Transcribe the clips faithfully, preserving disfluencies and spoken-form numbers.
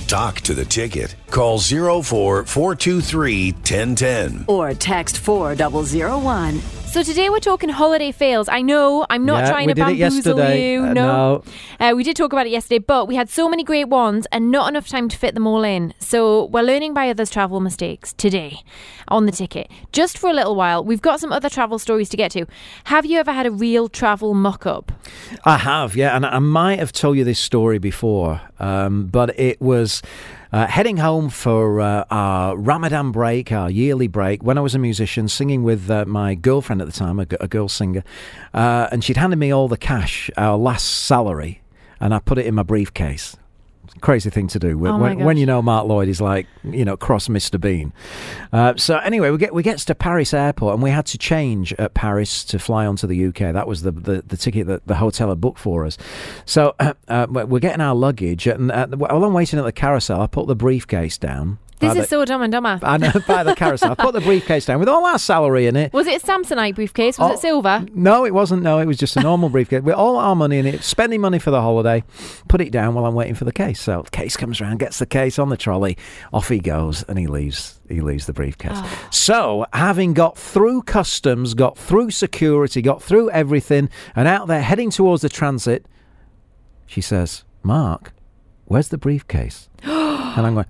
Talk to the ticket. Call zero four four two three one zero one zero. Or text four zero zero one. So today we're talking holiday fails. I know, I'm not yeah, trying we to did it bamboozle yesterday. you. Uh, no. no. Uh, we did talk about it yesterday, but we had so many great ones and not enough time to fit them all in. So we're learning by others' travel mistakes today on the ticket. Just for a little while, we've got some other travel stories to get to. Have you ever had a real travel muck-up? I have, yeah, and I might have told you this story before, um, but it was uh, heading home for uh, our Ramadan break, our yearly break, when I was a musician, singing with uh, my girlfriend at the time, a, a girl singer, uh, and she'd handed me all the cash, our last salary, and I put it in my briefcase. Crazy thing to do when, oh when, when you know Mark Lloyd is like, you know, cross Mister Bean. Uh, so anyway, we get we get to Paris airport and we had to change at Paris to fly onto the U K. That was the the, the ticket that the hotel had booked for us. So uh, uh, we're getting our luggage and uh, while I'm waiting at the carousel, I put the briefcase down. This the, is so Dumb and Dumber. I know, by the carousel. I put the briefcase down with all our salary in it. Was it a Samsonite briefcase? Was oh, it silver? No, it wasn't. No, it was just a normal briefcase with all our money in it, spending money for the holiday. Put it down while I'm waiting for the case. So the case comes around, gets the case on the trolley, off he goes, and he leaves. He leaves the briefcase. Oh. So, having got through customs, got through security, got through everything, and out there heading towards the transit, she says, "Mark, where's the briefcase?" And I'm going,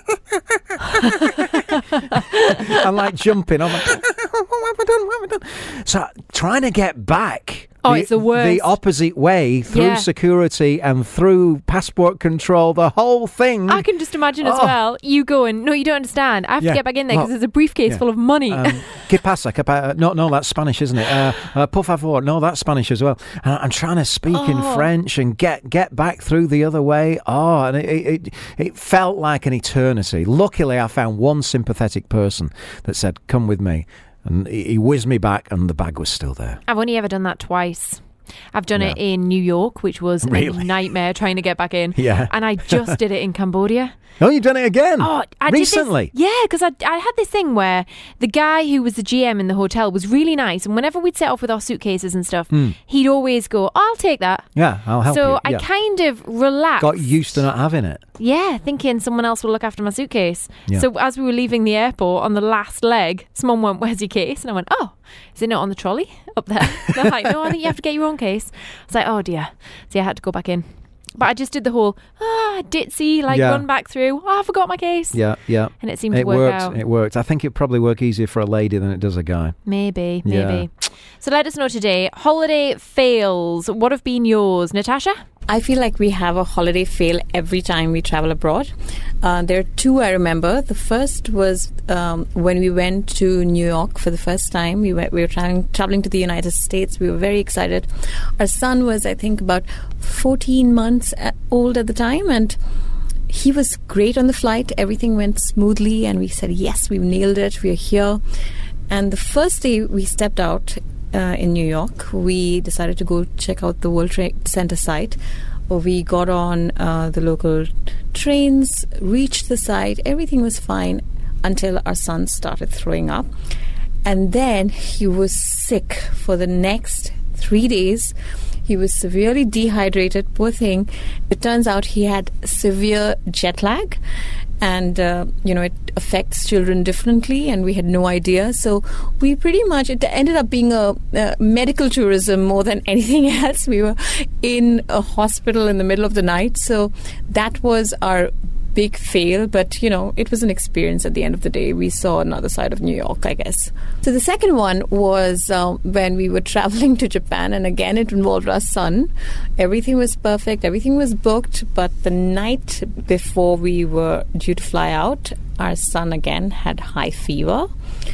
I'm like jumping. I'm like, what have I done? What have I done? So trying to get back. Oh, the, it's the worst. The opposite way through yeah. security and through passport control, the whole thing. I can just imagine as oh. well, you going, no, you don't understand. I have yeah. to get back in there because well, there's a briefcase yeah. full of money. Um, ¿Qué pasa? ¿Qué pa- no, no, that's Spanish, isn't it? Uh, uh, por favor. No, that's Spanish as well. And I'm trying to speak oh. in French and get, get back through the other way. Oh, and it, it, it felt like an eternity. Luckily, I found one sympathetic person that said, come with me. And he whizzed me back and the bag was still there. I've only ever done that twice. I've done yeah. it in New York, which was really? a nightmare trying to get back in. Yeah. And I just did it in Cambodia. Oh, you've done it again? Oh, I recently? Did this, yeah, because I, I had this thing where the guy who was the G M in the hotel was really nice. And whenever we'd set off with our suitcases and stuff, mm. he'd always go, oh, I'll take that. Yeah, I'll help so you. So yeah. I kind of relaxed. Got used to not having it. Yeah, thinking someone else will look after my suitcase. Yeah. So as we were leaving the airport on the last leg, someone went, where's your case? And I went, oh, is it not on the trolley up there? They're like, no, I think you have to get your own case. I was like, oh dear. So I had to go back in. But I just did the whole, ah, ditzy, like yeah. run back through. Oh, I forgot my case. Yeah, yeah. And it seemed it to work worked, out. It worked. I think it'd probably work easier for a lady than it does a guy. Maybe, yeah. maybe. So let us know today. Holiday fails. What have been yours? Natasha? I feel like we have a holiday fail every time we travel abroad. Uh, there are two I remember. The first was um, when we went to New York for the first time. We went, we were traveling, traveling to the United States. We were very excited. Our son was, I think, about fourteen months old at the time, and he was great on the flight. Everything went smoothly, and we said, yes, we've nailed it. We're here. And the first day we stepped out Uh, in New York, we decided to go check out the World Trade Center site. We got on uh, the local trains, reached the site. Everything was fine until our son started throwing up. And then he was sick for the next three days. He was severely dehydrated, poor thing. It turns out he had severe jet lag. And, uh, you know, it affects children differently, and we had no idea. So we pretty much, it ended up being a, a medical tourism more than anything else. We were in a hospital in the middle of the night. So that was our big fail. But, you know, it was an experience at the end of the day. We saw another side of New York, I guess. So the second one was uh, when we were traveling to Japan. And again, it involved our son. Everything was perfect. Everything was booked. But the night before we were due to fly out, our son again had high fever.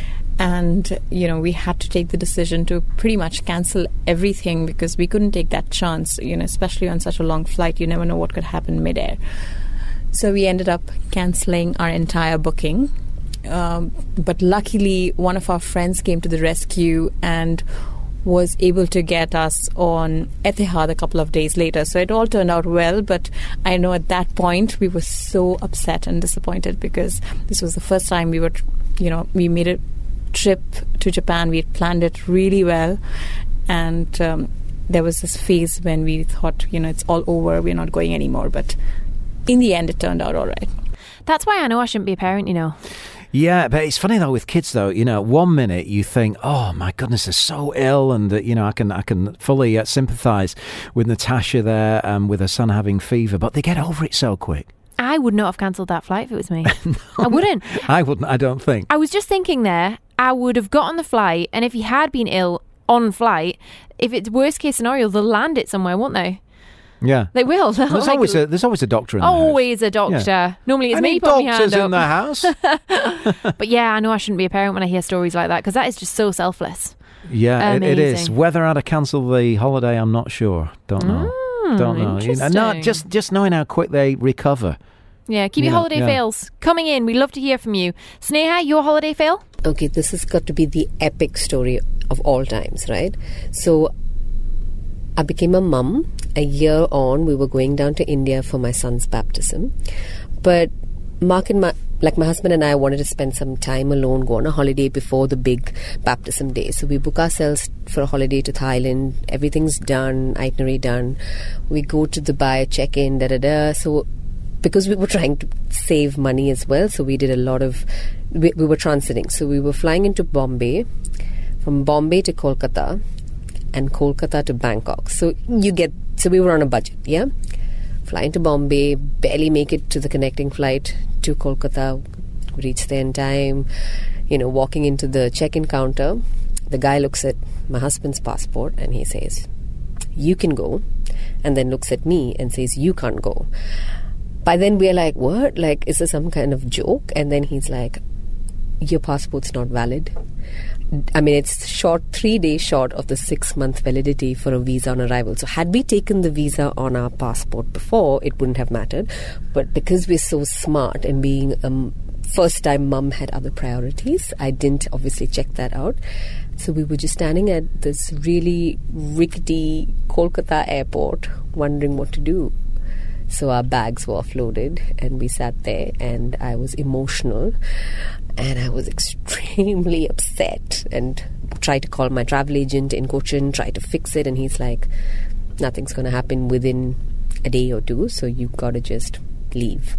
And, you know, we had to take the decision to pretty much cancel everything because we couldn't take that chance, you know, especially on such a long flight. You never know what could happen midair. So we ended up cancelling our entire booking. Um, but luckily, one of our friends came to the rescue and was able to get us on Etihad a couple of days later. So it all turned out well. But I know at that point, we were so upset and disappointed because this was the first time we were, you know, we made a trip to Japan. We had planned it really well. And um, there was this phase when we thought, you know, it's all over. We're not going anymore. But in the end, it turned out all right. That's why I know I shouldn't be a parent, you know. Yeah, but it's funny though with kids though. You know, one minute you think, "Oh my goodness, they're so ill," and uh, you know, I can I can fully uh, sympathise with Natasha there, um, with her son having fever, but they get over it so quick. I would not have cancelled that flight if it was me. no, I wouldn't. I wouldn't. I don't think. I was just thinking there. I would have got on the flight, and if he had been ill on flight, if it's worst case scenario, they'll land it somewhere, won't they? Yeah, they will. There's like, always a there's always a doctor in the house. Always a doctor. Yeah. Normally it's Any me putting my hand doctors up. in the house. But yeah, I know I shouldn't be a parent when I hear stories like that because that is just so selfless. Yeah, it, it is. Whether I'd have cancelled the holiday, I'm not sure. Don't know. Mm, Don't know. You know. No, just just knowing how quick they recover. Yeah, keep you your know, holiday yeah. fails coming in. We love to hear from you. Sneha, your holiday fail? Okay, this has got to be the epic story of all times, right? So I became a mum. A year on, we were going down to India for my son's baptism. But Mark and my, like my husband and I wanted to spend some time alone, go on a holiday before the big baptism day. So we book ourselves for a holiday to Thailand. Everything's done, itinerary done. We go to Dubai, check in, da da da. So because we were trying to save money as well, so we did a lot of, we, we were transiting. So we were flying into Bombay, from Bombay to Kolkata, and Kolkata to Bangkok. So you get, so we were on a budget, yeah? Flying to Bombay, barely make it to the connecting flight to Kolkata, reach there in time, you know, walking into the check-in counter, the guy looks at my husband's passport and he says, "You can go," and then looks at me and says, "You can't go." By then we're like, what? Like, is this some kind of joke? And then he's like, "Your passport's not valid." I mean, it's short, three days short of the six-month validity for a visa on arrival. So had we taken the visa on our passport before, it wouldn't have mattered. But because we're so smart and being a first-time mum had other priorities, I didn't obviously check that out. So we were just standing at this really rickety Kolkata airport wondering what to do. So our bags were offloaded and we sat there and I was emotional and I was extremely upset and tried to call my travel agent in Cochin, tried to fix it, and he's like, nothing's going to happen within a day or two, so you've got to just leave.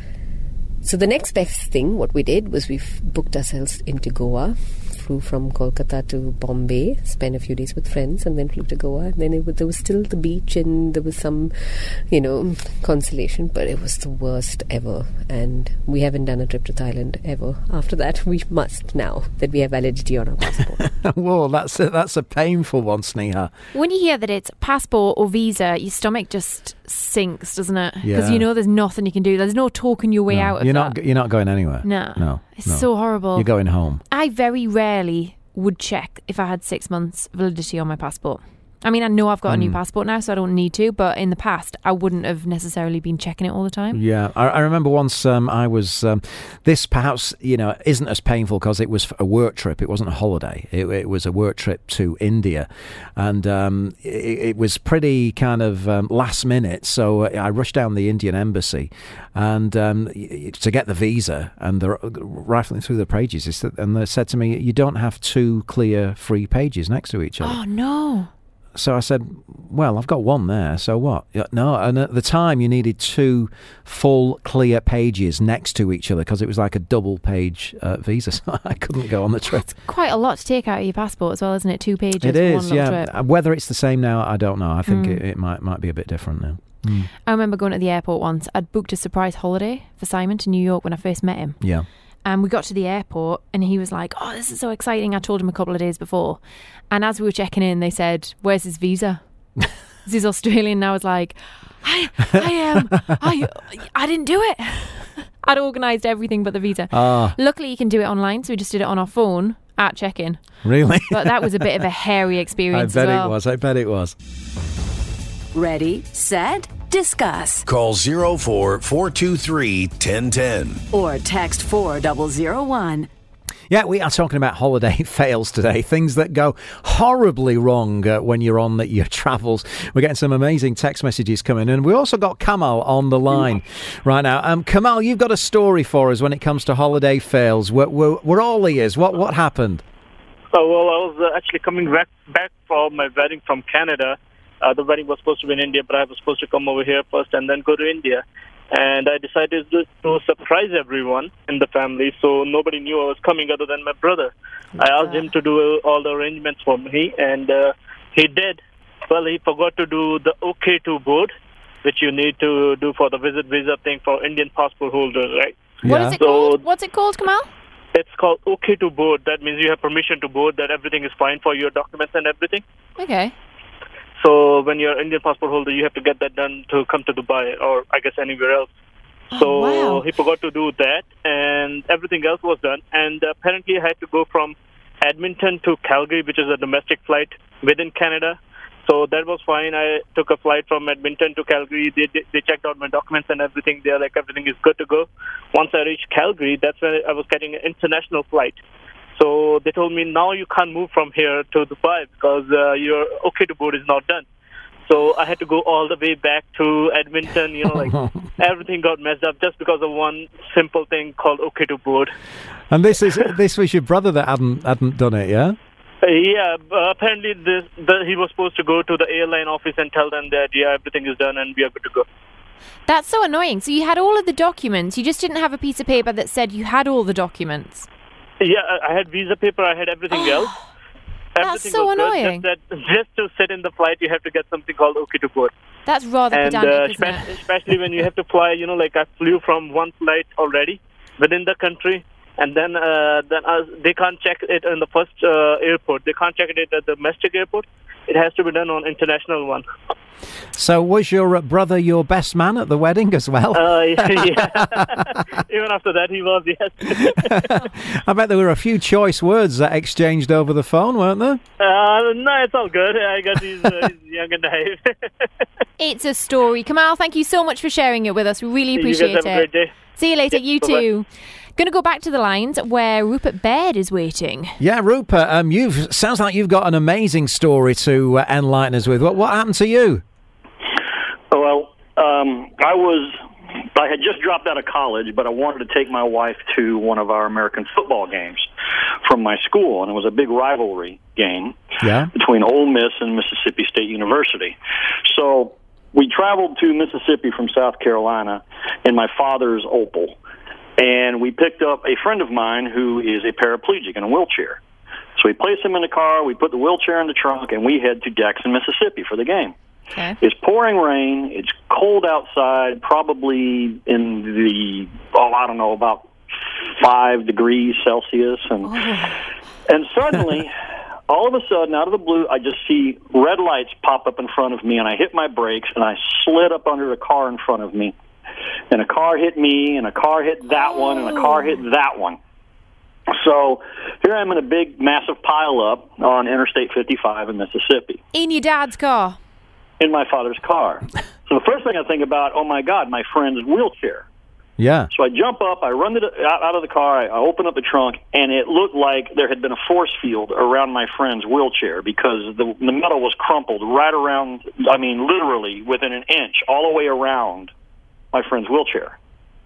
So the next best thing, what we did was we booked ourselves into Goa, flew from Kolkata to Bombay, spent a few days with friends, and then flew to Goa. And then it was, there was still the beach and there was some, you know, consolation, but it was the worst ever. And we haven't done a trip to Thailand ever. After that, we must now that we have validity on our passport. Whoa, that's a, that's a painful one, Sneha. When you hear that it's passport or visa, your stomach just sinks, doesn't it? Because Yeah. you know there's nothing you can do. There's no talking your way No, out of you're that. not. You're not going anywhere. No. No. It's no. so horrible. You're going home. I very rarely would check if I had six months validity on my passport. I mean, I know I've got a new passport now, so I don't need to, but in the past, I wouldn't have necessarily been checking it all the time. Yeah, I, I remember once um, I was, um, this perhaps, you know, isn't as painful because it was a work trip. It wasn't a holiday. It, it was a work trip to India. And um, it, it was pretty kind of um, last minute. So I rushed down the Indian embassy and um, to get the visa, and they're rifling through the pages. And they said to me, you don't have two clear free pages next to each other. Oh, no. So I said, well, I've got one there, so what? No, and at the time you needed two full clear pages next to each other because it was like a double page uh, visa, so I couldn't go on the trip. Quite a lot to take out of your passport as well, isn't it? Two pages. It for is, one little yeah. trip. Whether it's the same now, I don't know. I think Mm. it, it might might be a bit different now. Mm. I remember going to the airport once. I'd booked a surprise holiday for Simon to New York when I first met him. Yeah. And we got to the airport and he was like, oh, this is so exciting. I told him a couple of days before. And as we were checking in, they said, where's his visa? He's Australian. And I was like, I, I am, um, I, I didn't do it. I'd organised everything but the visa. Ah, Luckily, you can do it online, so we just did it on our phone at check-in. really? But that was a bit of a hairy I experience bet as well. it was. I bet it was. Ready, set, discuss. Call zero four four two three one zero one zero. Or text four zero zero one. Yeah, we are talking about holiday fails today, things that go horribly wrong uh, when you're on your travels. We're getting some amazing text messages coming in. We also got Kamal on the line right now. Um, Kamal, you've got a story for us when it comes to holiday fails. We're, we're, we're all ears. What, what happened? Oh, well, I was uh, actually coming back, back from my wedding from Canada. Uh, the wedding was supposed to be in India, but I was supposed to come over here first and then go to India. and I decided to, to surprise everyone in the family, so nobody knew I was coming other than my brother. I asked him to do all the arrangements for me, and uh, he did. Well, he forgot to do the O K two board, which you need to do for the visit visa thing for Indian passport holders, right? What Yeah. is it So- called? What's it called, Kamal? It's called O K two board. That means you have permission to board, that everything is fine for your documents and everything. Okay. So when you're an Indian passport holder, you have to get that done to come to Dubai or I guess anywhere else. Oh, So wow. he forgot to do that, and everything else was done. And apparently I had to go from Edmonton to Calgary, which is a domestic flight within Canada. So that was fine. I took a flight from Edmonton to Calgary. They they checked out my documents and everything. They're like, everything is good to go. Once I reached Calgary, that's when I was getting an international flight. So they told me, now you can't move from here to Dubai because uh, your O K two board is not done. So I had to go all the way back to Edmonton. You know, like everything got messed up just because of one simple thing called O K two board. And this is this was your brother that hadn't hadn't done it, yeah? Uh, yeah, uh, apparently this, the, he was supposed to go to the airline office and tell them that, yeah, everything is done and we are good to go. That's so annoying. So you had all of the documents. You just didn't have a piece of paper that said you had all the documents. Yeah, I I had visa paper, I had everything else. That's Everything so was good, annoying. Just, that, just to sit in the flight, you have to get something called O K two board. That's rather And pedantic, uh, isn't spe- it? especially when you have to fly, you know, like I flew from one flight already within the country, and then uh, then uh, they can't check it in the first uh, airport. They can't check it at the domestic airport. It has to be done on international one. So was your uh, brother your best man at the wedding as well? Uh, yeah. Even after that, he was, yes. I bet there were a few choice words that exchanged over the phone, weren't there? Uh, no, it's all good. I guess he's, uh, he's young and naive. It's a story. Kamal, thank you so much for sharing it with us. We really You appreciate guys have a it. great day. See you later. Yeah, You bye-bye. too. Going to go back to the lines where Rupert Baird is waiting. Yeah, Rupert, um, you've sounds like you've got an amazing story to uh, enlighten us with. What what happened to you? Well, um, I was, I had just dropped out of college, but I wanted to take my wife to one of our American football games from my school, and it was a big rivalry game Yeah. between Ole Miss and Mississippi State University. So we traveled to Mississippi from South Carolina in my father's Opel, and we picked up a friend of mine who is a paraplegic in a wheelchair. So we placed him in the car, we put the wheelchair in the trunk, and we head to Jackson, Mississippi for the game. Okay. It's pouring rain. It's cold outside, probably in the, oh, I don't know, about five degrees Celsius. And and suddenly, all of a sudden, out of the blue, I just see red lights pop up in front of me, and I hit my brakes, and I slid up under a car in front of me. And a car hit me, and a car hit that one, and a car hit that one. So here I am in a big, massive pile-up on Interstate fifty-five in Mississippi. In your dad's car. In my father's car. So the first thing I think about, oh my God, my friend's wheelchair. Yeah. So I jump up, I run to the, out, out of the car, I, I open up the trunk, and it looked like there had been a force field around my friend's wheelchair because the, the metal was crumpled right around, I mean, literally within an inch, all the way around my friend's wheelchair.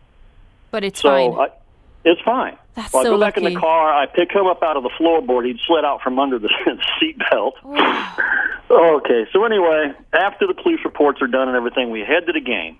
But it's So fine. I, it's fine. That's so I so go back in lucky. the car, I pick him up out of the floorboard. He'd slid out from under the seat belt. Okay, so anyway, after the police reports are done and everything, we head to the game.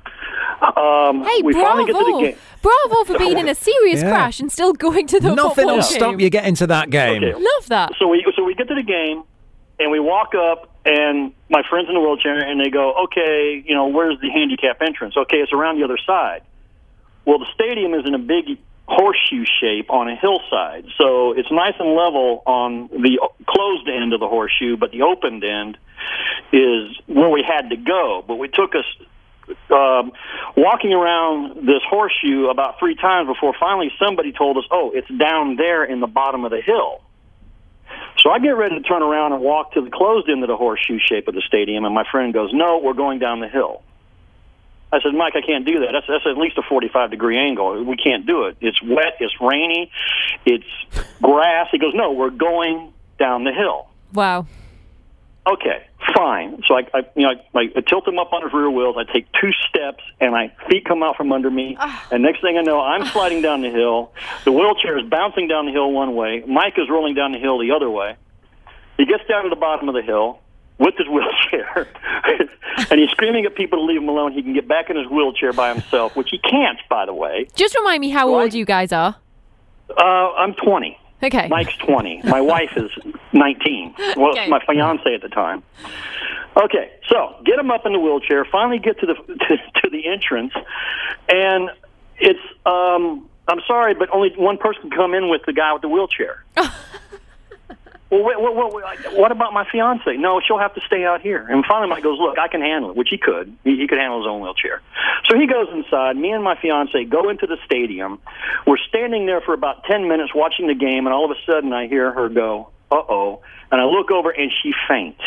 Um, Hey, we finally get to the bravo. game. Bravo for being in a serious Yeah. crash and still going to the Nothing football will game. stop you getting to that game. Okay. Love that. So we so we get to the game, and we walk up, and my friend's in the wheelchair, and they go, okay, you know, where's the handicap entrance? Okay, it's around the other side. Well, the stadium is in a big horseshoe shape on a hillside, so it's nice and level on the closed end of the horseshoe, but the opened end is where we had to go. But we took us um, walking around this horseshoe about three times before finally somebody told us, oh, it's down there in the bottom of the hill. So I get ready to turn around and walk to the closed end of the horseshoe shape of the stadium, and my friend goes, no, we're going down the hill. I said, Mike, I can't do that. That's, that's at least a forty-five degree angle. We can't do it. It's wet, it's rainy, it's grass. He goes, no, we're going down the hill. Wow. Okay, fine. So I, I you know, I, I tilt him up on his rear wheels. I take two steps, and my feet come out from under me. And next thing I know, I'm sliding down the hill. The wheelchair is bouncing down the hill one way. Mike is rolling down the hill the other way. He gets down to the bottom of the hill. with his wheelchair, and he's screaming at people to leave him alone. He can get back in his wheelchair by himself, which he can't, by the way. Just remind me how So I- old you guys are. Uh, I'm twenty. Okay. Mike's twenty. My wife is nineteen. Well, Okay. my fiance at the time. Okay, so get him up in the wheelchair. Finally, get to the to, to the entrance, and it's. Um, I'm sorry, but only one person can come in with the guy with the wheelchair. Well, wait, wait, wait, wait, what about my fiance? No, she'll have to stay out here. And finally, Mike goes, look, I can handle it, which he could. He, he could handle his own wheelchair. So he goes inside. Me and my fiance go into the stadium. We're standing there for about ten minutes watching the game, and all of a sudden I hear her go, uh-oh. And I look over, and she faints.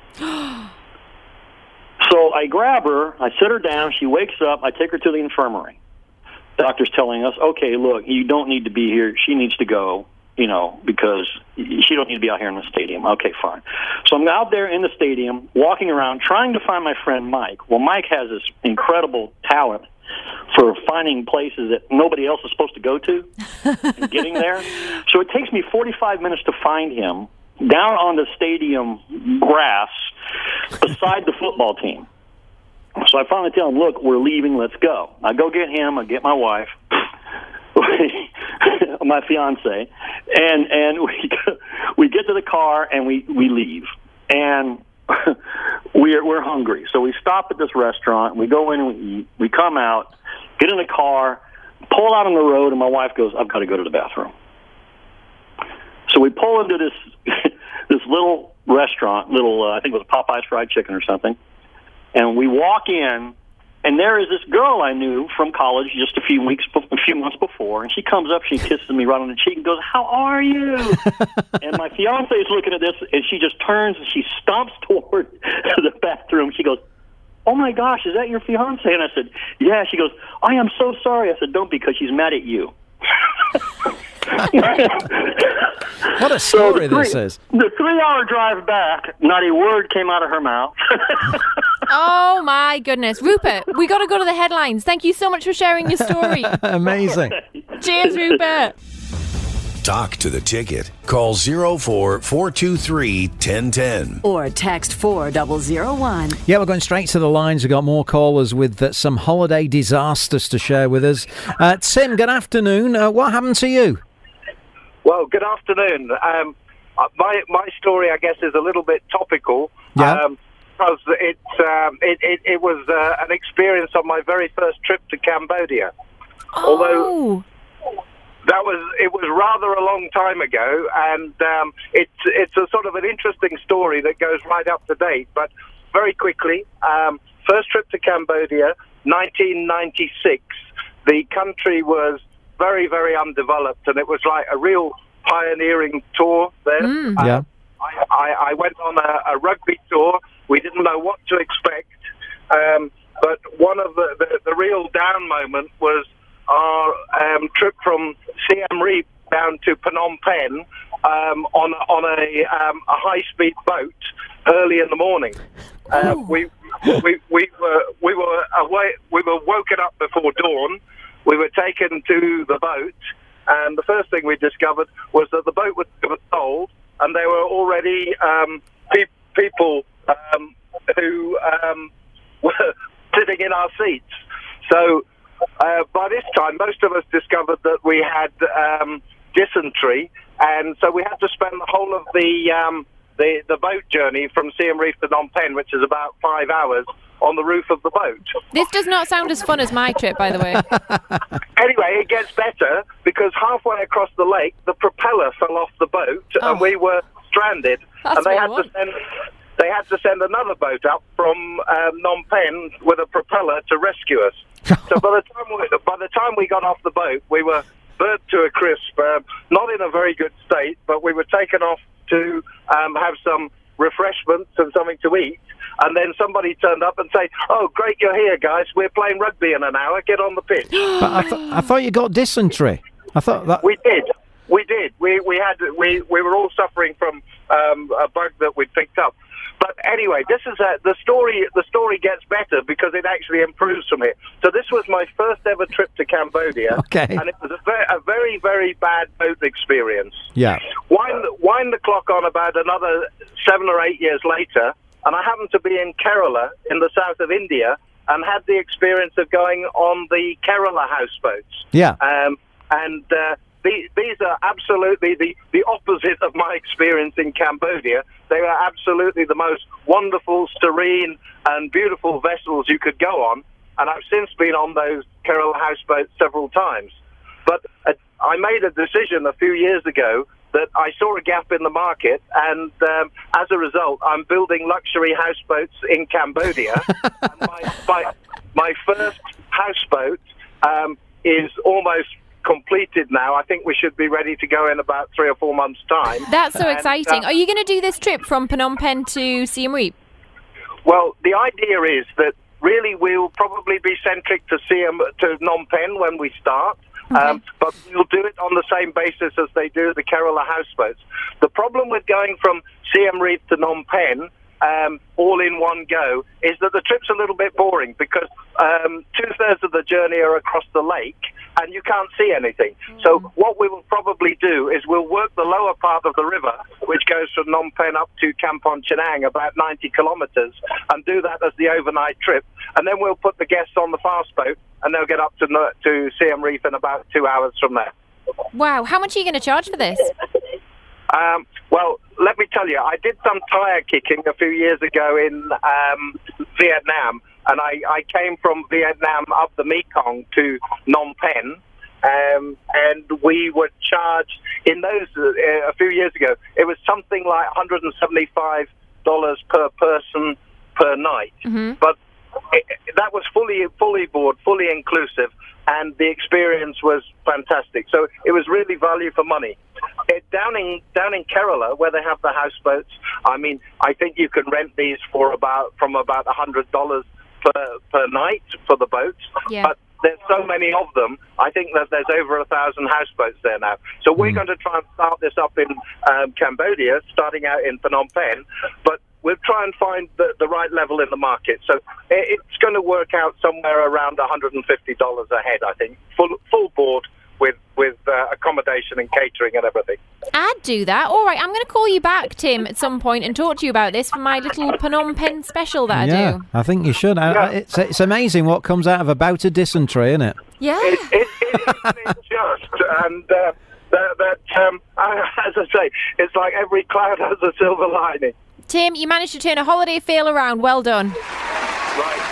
So I grab her. I sit her down. She wakes up. I take her to the infirmary. Doctor's telling us, okay, look, you don't need to be here. She needs to go. You know, because she don't need to be out here in the stadium. Okay, fine. So I'm out there in the stadium, walking around, trying to find my friend Mike. Well, Mike has this incredible talent for finding places that nobody else is supposed to go to and getting there. So it takes me forty-five minutes to find him down on the stadium grass beside the football team. So I finally tell him, look, we're leaving, let's go. I go get him, I get my wife. My fiance, and and we we get to the car and we, we leave, and we're we're hungry, so we stop at this restaurant. We go in and we eat. We come out, get in the car, pull out on the road, and my wife goes, "I've got to go to the bathroom." So we pull into this this little restaurant, little uh, I think it was Popeye's Fried Chicken or something, and we walk in. And there is this girl I knew from college just a few weeks, a few months before, and she comes up, she kisses me right on the cheek and goes, "How are you?" And my fiance is looking at this, and she just turns and she stomps toward the bathroom. She goes, "Oh my gosh, is that your fiance?" And I said, "Yeah." She goes, "I am so sorry." I said, "Don't, because she's mad at you." What a So story the three, this is. The three-hour drive back, not a word came out of her mouth. Oh, my goodness. Rupert, we got to go to the headlines. Thank you so much for sharing your story. Amazing. Cheers, Rupert. Talk to the ticket. Call oh four, four two three, one oh one oh. Or text four zero zero one. Yeah, we're going straight to the lines. We've got more callers with uh, some holiday disasters to share with us. Uh, Tim, good afternoon. Uh, what happened to you? Well, good afternoon. Um, uh, my my story, I guess, is a little bit topical. Yeah. Um, because it, um, it, it, it was uh, an experience on my very first trip to Cambodia. Oh. Although that was it was rather a long time ago, and um, it's it's a sort of an interesting story that goes right up to date. But very quickly, um, first trip to Cambodia, nineteen ninety-six. The country was very, very undeveloped, and it was like a real pioneering tour there. Mm. Um, Yeah. I, I, I went on a, a rugby tour. We didn't know what to expect, um, but one of the, the, the real down moment was our um, trip from Siem Reap down to Phnom Penh um, on on a, um, a high-speed boat early in the morning. Uh, we we we were we were away. We were woken up before dawn. We were taken to the boat, and the first thing we discovered was that the boat was sold, and there were already um, pe- people um, who um, were sitting in our seats. So uh, by this time, most of us discovered that we had um, dysentery, and so we had to spend the whole of the um, the, the boat journey from Siem Reap to Phnom Penh, which is about five hours, on the roof of the boat. This does not sound as fun as my trip, by the way. Anyway, it gets better, because halfway across the lake, the propeller fell off the boat, Oh. and we were stranded. That's and they what I had want. to send they had to send another boat up from um, Phnom Penh with a propeller to rescue us. So by the time we, by the time we got off the boat, we were burnt to a crisp. Um, not in a very good state, but we were taken off to um, have some refreshments and something to eat. And then somebody turned up and said, "Oh, great, you're here, guys. We're playing rugby in an hour. Get on the pitch." But I, th- I thought you got dysentery. I thought that... We did. We did. We we had we, we were all suffering from um, a bug that we'd picked up. But anyway, this is a, the story. The story gets better because it actually improves from it. So this was my first ever trip to Cambodia, Okay. and it was a very, a very very bad boat experience. Yeah. Wind, wind the clock on about another seven or eight years later. and I happened to be in Kerala in the south of India and had the experience of going on the Kerala houseboats. Yeah. Um, and uh, the, these are absolutely the, the opposite of my experience in Cambodia. They are absolutely the most wonderful, serene, and beautiful vessels you could go on. And I've since been on those Kerala houseboats several times. But uh, I made a decision a few years ago that I saw a gap in the market, and um, as a result, I'm building luxury houseboats in Cambodia. And my, my, my first houseboat um, is almost completed now. I think we should be ready to go in about three or four months' time. That's so And, exciting. uh, Are you going to do this trip from Phnom Penh to Siem Reap? Well, the idea is that really we'll probably be centric to Siem to Phnom Penh when we start. Okay. Um, but we'll do it on the same basis as they do the Kerala houseboats. The problem with going from Siem Reap to Phnom Penh um, all in one go is that the trip's a little bit boring because um, two-thirds of the journey are across the lake and you can't see anything. Mm. So what we will probably do is we'll work the lower part of the river, which goes from Phnom Penh up to Kampong Chenang, about ninety kilometres, and do that as the overnight trip. And then we'll put the guests on the fast boat and they'll get up to, to Siem Reap in about two hours from there. Wow. How much are you going to charge for this? Um, well, let me tell you, I did some tyre kicking a few years ago in um, Vietnam, and I, I came from Vietnam up the Mekong to Phnom Penh, um, and we were charged, in those, uh, a few years ago, it was something like one hundred seventy-five dollars per person per night. Mm-hmm. But it, that was fully, fully board, fully inclusive, and the experience was fantastic. So it was really value for money. It, down in down in Kerala, where they have the houseboats, I mean, I think you can rent these for about from about a hundred dollars per per night for the boats. Yeah. But there's so many of them. I think that there's over a thousand houseboats there now. So we're going to try and start this up in um, Cambodia, starting out in Phnom Penh, but we'll try and find the, the right level in the market. So it, it's going to work out somewhere around one hundred fifty dollars a head, I think, full full board with with uh, accommodation and catering and everything. I'd do that. All right, I'm going to call you back, Tim, at some point and talk to you about this for my little Phnom Penh special that yeah, I do. I think you should. I, Yeah. I, it's it's amazing what comes out of a bout of dysentery, isn't it? Yeah. It, it, it, it's just, and uh, that, that um, as I say, it's like every cloud has a silver lining. Tim, you managed to turn a holiday fail around. Well done. Right.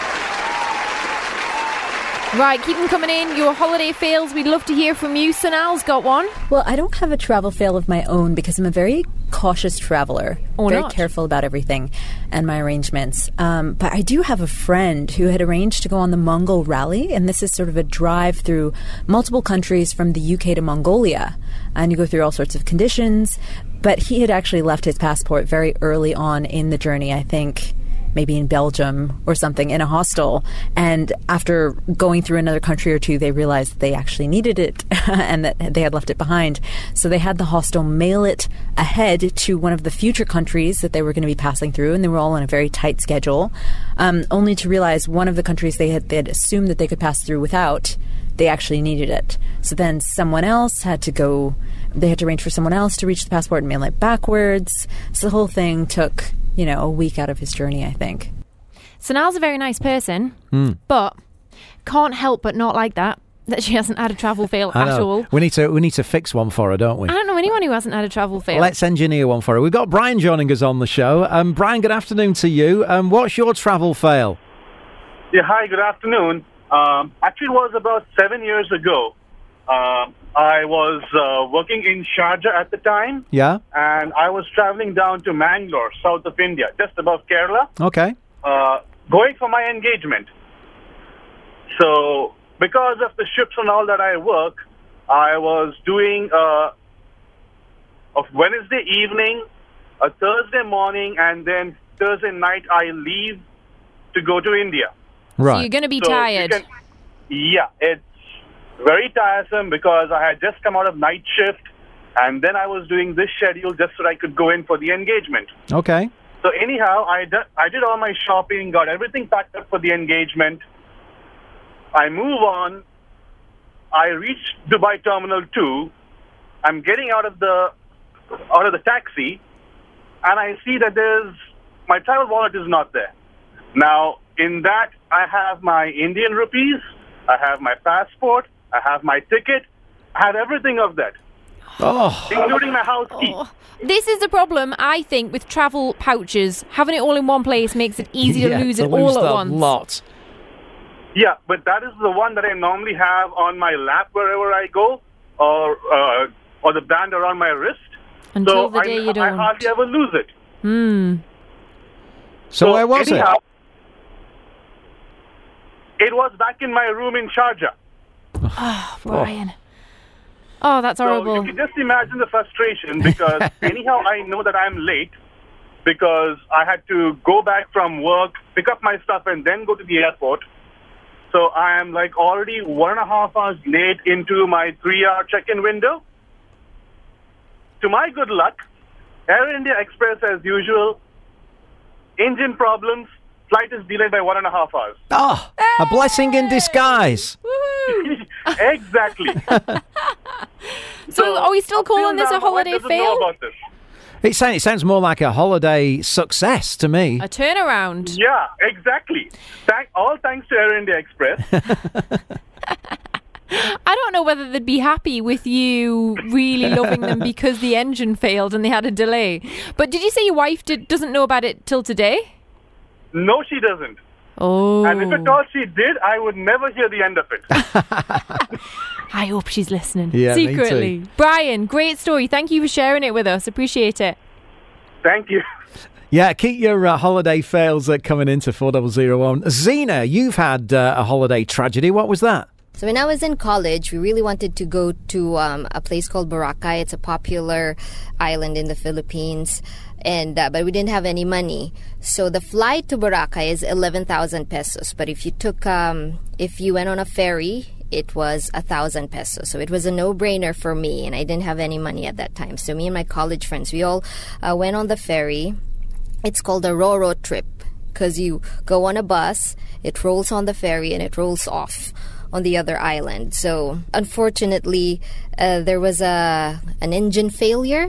Right, keep them coming in. Your holiday fails, we'd love to hear from you. Sanal's got one. Well, I don't have a travel fail of my own because I'm a very cautious traveler. Or very not. careful about everything and my arrangements. Um, but I do have a friend who had arranged to go on the Mongol Rally, and this is sort of a drive through multiple countries from the U K to Mongolia. And you go through all sorts of conditions. But he had actually left his passport very early on in the journey, I think. Maybe in Belgium or something, in a hostel. And after going through another country or two, they realized that they actually needed it and that they had left it behind. So they had the hostel mail it ahead to one of the future countries that they were going to be passing through, and they were all on a very tight schedule, um, only to realize one of the countries they had, they had assumed that they could pass through without, they actually needed it. So then someone else had to go, they had to arrange for someone else to reach the passport and mail it backwards. So the whole thing took, you know, a week out of his journey, I think. Sanal's a very nice person, Mm. but can't help but not like that, that she hasn't had a travel fail I at know. all. We need to we need to fix one for her, don't we? I don't know anyone who hasn't had a travel fail. Let's engineer one for her. We've got Brian joining us on the show. Um, Brian, good afternoon to you. Um, what's your travel fail? Yeah, hi, good afternoon. Um, actually, it was about seven years ago. Uh, I was uh, working in Sharjah at the time, Yeah? and I was traveling down to Mangalore, south of India, just above Kerala, Okay. uh, going for my engagement. So, because of the ships and all that I work, I was doing uh, of Wednesday evening, a Thursday morning, and then Thursday night I leave to go to India. Right. So you're going to be So you tired. can- yeah, it's very tiresome because I had just come out of night shift, and then I was doing this schedule just so I could go in for the engagement. Okay. So anyhow, I, d- I did all my shopping, got everything packed up for the engagement. I move on. I reach Dubai Terminal two. I'm getting out of the out of the taxi, and I see that there's my travel wallet is not there. Now, in that, I have my Indian rupees, I have my passport, I have my ticket, I have everything of that. Oh. Including my house key. Oh. This is the problem, I think, with travel pouches. Having it all in one place makes it easy yeah, to lose to it lose all at the once. lot. Yeah, but that is the one that I normally have on my lap wherever I go, or uh, or the band around my wrist. Until so the day I, you don't. I hardly ever lose it. Hmm. So, so where was anyhow, it? It was back in my room in Sharjah. Oh, Brian. Oh, that's horrible. So you can just imagine the frustration because anyhow I know that I'm late because I had to go back from work, pick up my stuff, and then go to the airport. So I am like already one and a half hours late into my three-hour check-in window. To my good luck, Air India Express, as usual, engine problems, flight is delayed by one and a half hours. Oh, a blessing in disguise. Exactly. So, are we still calling this a holiday fail? It sounds, it sounds more like a holiday success to me. A turnaround. Yeah, exactly. Thank, all thanks to Air India Express. I don't know whether they'd be happy with you really loving them because the engine failed and they had a delay. But did you say your wife did, doesn't know about it till today? No, she doesn't. Oh. And if at all she did, I would never hear the end of it. I hope she's listening. Yeah, secretly. me too. Brian, great story. Thank you for sharing it with us. Appreciate it. Thank you. Yeah, keep your uh, holiday fails uh, coming into four zero zero one. Zena, you've had uh, a holiday tragedy. What was that? So when I was in college, we really wanted to go to um, a place called Boracay. It's a popular island in the Philippines, and uh, but we didn't have any money. So the flight to Boracay is eleven thousand pesos. But if you took, um, if you went on a ferry, it was a thousand pesos. So it was a no-brainer for me, and I didn't have any money at that time. So me and my college friends, we all uh, went on the ferry. It's called a Roro trip because you go on a bus, it rolls on the ferry, and it rolls off on the other island. So unfortunately, uh, there was a an engine failure,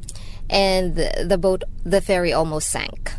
and the, the boat, the ferry, almost sank.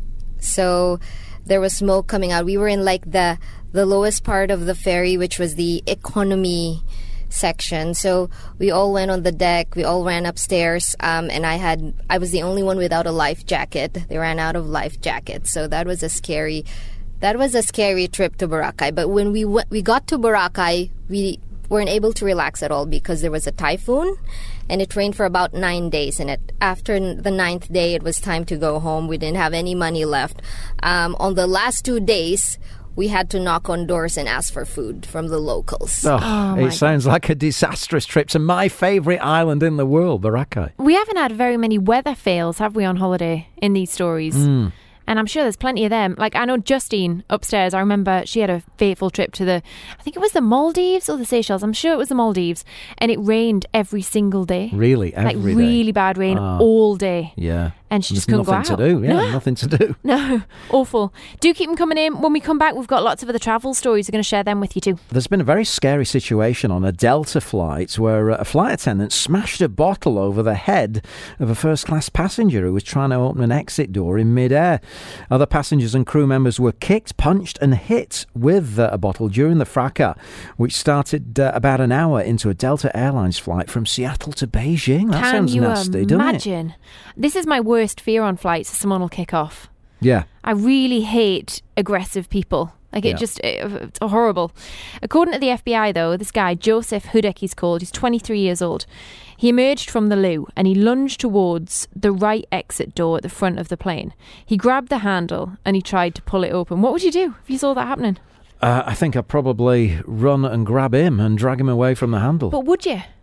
So there was smoke coming out. We were in like the the lowest part of the ferry, which was the economy section. So we all went on the deck. We all ran upstairs, um, and I had I was the only one without a life jacket. They ran out of life jackets, so that was a scary. That was a scary trip to Boracay. But when we w- we got to Boracay, we weren't able to relax at all because there was a typhoon, and it rained for about nine days. And it, after the ninth day, it was time to go home. We didn't have any money left. Um, on the last two days, we had to knock on doors and ask for food from the locals. Oh, Oh, it my sounds like a disastrous trip to my favourite island in the world, Boracay. We haven't had very many weather fails, have we, on holiday in these stories? Mm. And I'm sure there's plenty of them. Like, I know Justine upstairs, I remember she had a fateful trip to the, I think it was the Maldives or the Seychelles. I'm sure it was the Maldives. And it rained every single day. Really? Every like, day? really bad rain Ah. all day. Yeah. And she There's just couldn't go nothing out. to do. Yeah, No. nothing to do. No, awful. Do keep them coming in. When we come back, we've got lots of other travel stories. We're going to share them with you too. There's been a very scary situation on a Delta flight where uh, a flight attendant smashed a bottle over the head of a first-class passenger who was trying to open an exit door in mid-air. Other passengers and crew members were kicked, punched and hit with uh, a bottle during the fracas, which started uh, about an hour into a Delta Airlines flight from Seattle to Beijing. That Can sounds you nasty, doesn't it? imagine? This is my worst fear on flights. Someone will kick off. Yeah. I really hate aggressive people. Like, it Yeah. just, it, it's horrible. According to the F B I, though, this guy, Joseph Hudek, he's called, he's twenty-three years old. He emerged from the loo and he lunged towards the right exit door at the front of the plane. He grabbed the handle and he tried to pull it open. What would you do if you saw that happening? Uh, I think I'd probably run and grab him and drag him away from the handle. But would you?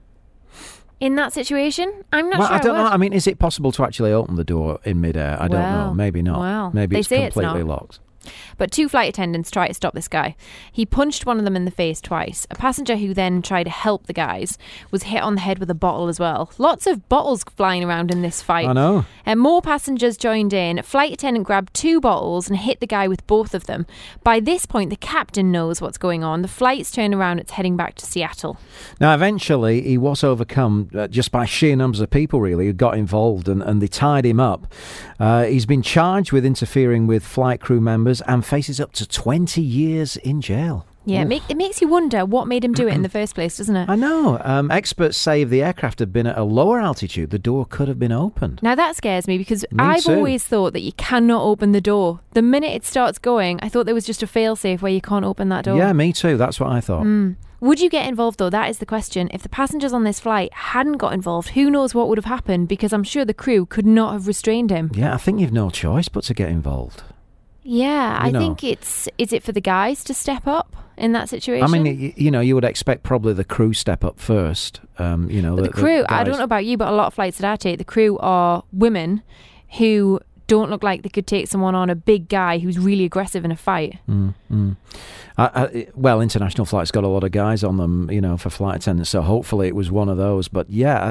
In that situation? I'm not well, sure I don't would. know. I mean, is it possible to actually open the door in midair? I don't Well, know. Maybe not. well, Maybe they it's say it's completely not. locked. But two flight attendants tried to stop this guy. He punched one of them in the face twice. A passenger who then tried to help the guys was hit on the head with a bottle as well. Lots of bottles flying around in this fight. I know. And more passengers joined in. A flight attendant grabbed two bottles and hit the guy with both of them. By this point, the captain knows what's going on. The flight's turned around. It's heading back to Seattle. Now, eventually, he was overcome uh, just by sheer numbers of people, really, who got involved, and, and they tied him up. Uh, he's been charged with interfering with flight crew members and faces up to twenty years in jail. Yeah, it, make, it makes you wonder what made him do it in the first place, doesn't it? I know. Um, experts say if the aircraft had been at a lower altitude, the door could have been opened. Now that scares me because Me I've too. always thought that you cannot open the door. The minute it starts going, I thought there was just a fail-safe where you can't open that door. Yeah, me too. That's what I thought. Mm. Would you get involved, though? That is the question. If the passengers on this flight hadn't got involved, who knows what would have happened, because I'm sure the crew could not have restrained him. Yeah, I think you've no choice but to get involved. Yeah, You I know. think it's... Is it for the guys to step up in that situation? I mean, y- you know, you would expect probably the crew step up first. Um, you know, But the, crew, I don't guys- know about you, but a lot of flights that I take, the crew are women who don't look like they could take someone on, a big guy who's really aggressive in a fight. Mm, mm. I, I, well, international flights got a lot of guys on them, you know, for flight attendants. So hopefully it was one of those. But yeah,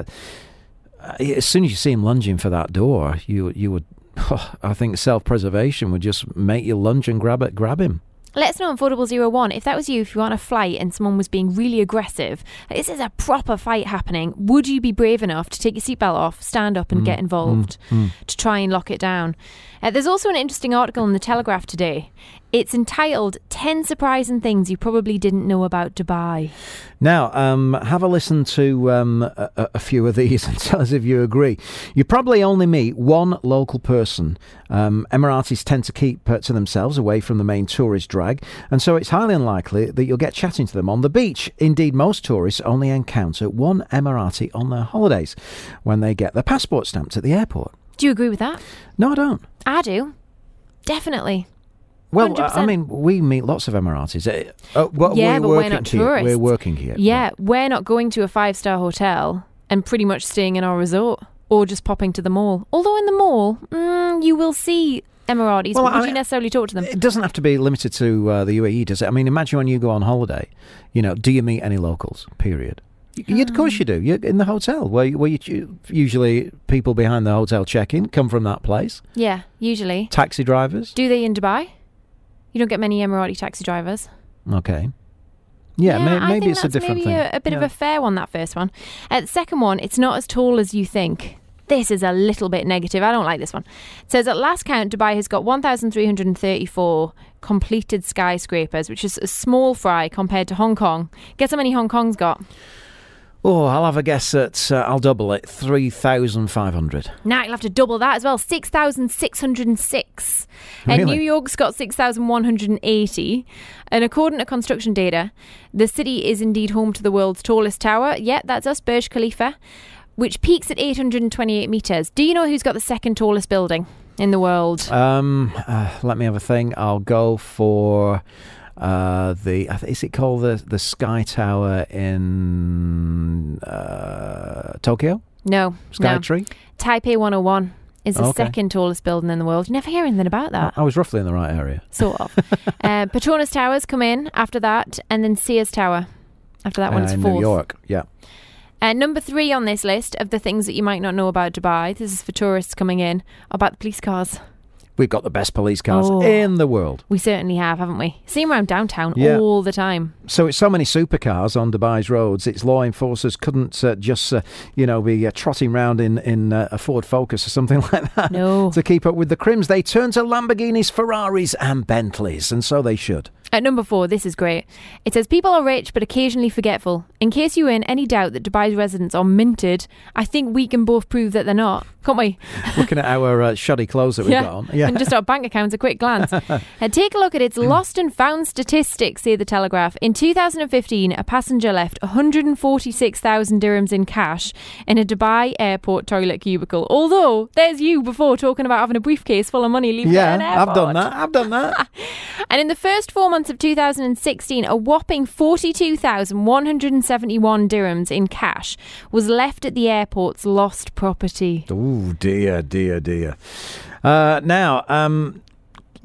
I, as soon as you see him lunging for that door, you you would. I think self-preservation would just make you lunge and grab it, grab him. Let us know on four double zero one if that was you, if you were on a flight and someone was being really aggressive. This is a proper fight happening. Would you be brave enough to take your seatbelt off, stand up and Mm, get involved mm, mm. to try and lock it down? Uh, there's also an interesting article in The Telegraph today. It's entitled ten Surprising Things You Probably Didn't Know About Dubai. Now, um, have a listen to um, a, a few of these and tell us if you agree. You probably only meet one local person. Um, Emiratis tend to keep uh, to themselves, away from the main tourist drag, and so it's highly unlikely that you'll get chatting to them on the beach. Indeed, most tourists only encounter one Emirati on their holidays when they get their passport stamped at the airport. Do you agree with that? No, I don't. I do. Definitely. Well, one hundred I percent. I mean, we meet lots of Emiratis. Uh, uh, what- Yeah, we're but we're working not here. tourists. We're working here. Yeah, we're not going to a five-star hotel and pretty much staying in our resort or just popping to the mall. Although in the mall, mm, you will see Emiratis, Well, but would I- you necessarily talk to them? It doesn't have to be limited to uh, the U A E, does it? I mean, imagine when you go on holiday, you know, do you meet any locals, period? You, of course you do. You're in the hotel, where, you- where you, usually people behind the hotel check-in come from that place. Yeah, usually. Taxi drivers. Do they in Dubai? You don't get many Emirati taxi drivers. Okay. Yeah, may, I maybe think it's a that's different maybe thing. A, a bit of Yeah. a fair one, that first one. Uh, the second one, it's not as tall as you think. This is a little bit negative. I don't like this one. It says, at last count, Dubai has got one thousand three hundred thirty-four completed skyscrapers, which is a small fry compared to Hong Kong. Guess how many Hong Kong's got? Oh, I'll have a guess at, uh, I'll double it, three thousand five hundred. Now you'll have to double that as well, six thousand six hundred six. And Really? New York's got six thousand one hundred eighty. And according to construction data, the city is indeed home to the world's tallest tower. Yeah, that's us, Burj Khalifa, which peaks at eight hundred twenty-eight metres. Do you know who's got the second tallest building in the world? Um, uh, let me have a think. I'll go for uh, the. I th- Is it called the the Sky Tower in uh, Tokyo? No. Sky no. Tree. Taipei one oh one is the Okay. second tallest building in the world. You never hear anything about that. I was roughly in the right area. Sort of. uh, Petronas Towers come in after that, and then Sears Tower after that Uh, one's in fourth. New York. Yeah. Uh, number three on this list of the things that you might not know about Dubai, this is for tourists coming in, about the police cars. We've got the best police cars Oh. in the world. We certainly have, haven't we? See them around downtown Yeah. all the time. So it's so many supercars on Dubai's roads. Its law enforcers couldn't uh, just, uh, you know, be uh, trotting round in in uh, a Ford Focus or something like that. No. To keep up with the crims, they turn to Lamborghinis, Ferraris, and Bentleys, and so they should. At number four, this is great. It says, people are rich but occasionally forgetful. In case you were in any doubt that Dubai's residents are minted, I think we can both prove that they're not. Can't we? Looking at our uh, shoddy clothes that we've yeah. got on. Yeah. And just our bank accounts, a quick glance. uh, take a look at its lost and found statistics, say the Telegraph. In two thousand fifteen, a passenger left one hundred forty-six thousand dirhams in cash in a Dubai airport toilet cubicle. Although, there's you before talking about having a briefcase full of money leaving Yeah, an airport. I've done that. I've done that. And in the first four months of two thousand sixteen, a whopping forty-two thousand one hundred seventy-one dirhams in cash was left at the airport's lost property. Oh, dear, dear, dear. Uh, now, um,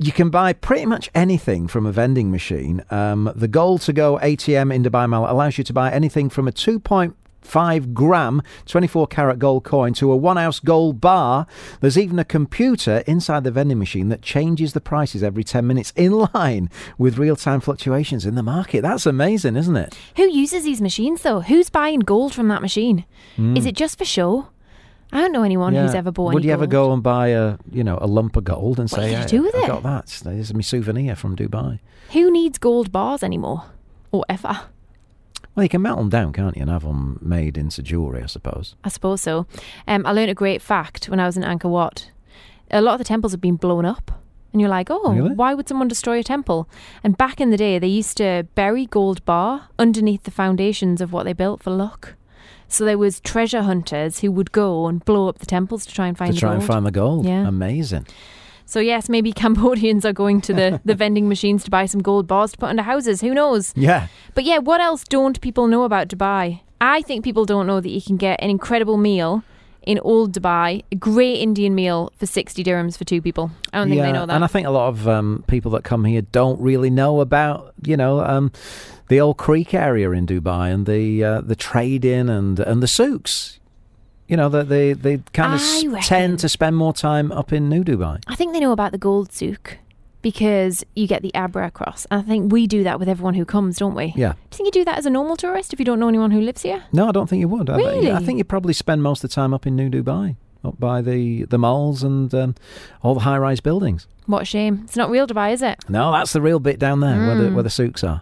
You can buy pretty much anything from a vending machine. Um, the Gold to Go A T M in Dubai Mall allows you to buy anything from a two point five gram twenty-four karat gold coin to a one ounce gold bar. There's even a computer inside the vending machine that changes the prices every ten minutes in line with real-time fluctuations in the market. That's amazing, isn't it? Who uses these machines though? Who's buying gold from that machine? Mm. Is it just for show? I don't know anyone Yeah. who's ever bought Would any you ever gold. go and buy a, you know, a lump of gold and What say, are you hey, gonna do with I've it? got that. This is my souvenir from Dubai. Who needs gold bars anymore? Or ever? Well, you can melt them down, can't you, and have them made into jewellery, I suppose. I suppose so. Um, I learned a great fact when I was in Angkor Wat. A lot of the temples have been blown up. And you're like, oh, Really? why would someone destroy a temple? And back in the day, they used to bury gold bar underneath the foundations of what they built for luck. So there was treasure hunters who would go and blow up the temples to try and find to the try gold. and find the gold. Yeah. Amazing. So yes, maybe Cambodians are going to the, the vending machines to buy some gold bars to put under houses. Who knows? Yeah. But yeah, what else don't people know about Dubai? I think people don't know that you can get an incredible meal in old Dubai, a great Indian meal for sixty dirhams for two people. I don't think yeah, they know that. And I think a lot of um, people that come here don't really know about, you know, um, the old creek area in Dubai and the uh, the trading and and the souks. You know, that they, they kind of I s- reckon- tend to spend more time up in New Dubai. I think they know about the gold souk because you get the Abra across. And I think we do that with everyone who comes, don't we? Yeah. Do you think you do that as a normal tourist if you don't know anyone who lives here? No, I don't think you would. I, Really? I think you probably spend most of the time up in New Dubai, up by the, the malls and um, all the high-rise buildings. What a shame. It's not real Dubai, is it? No, that's the real bit down there where the Mm. where the souks are.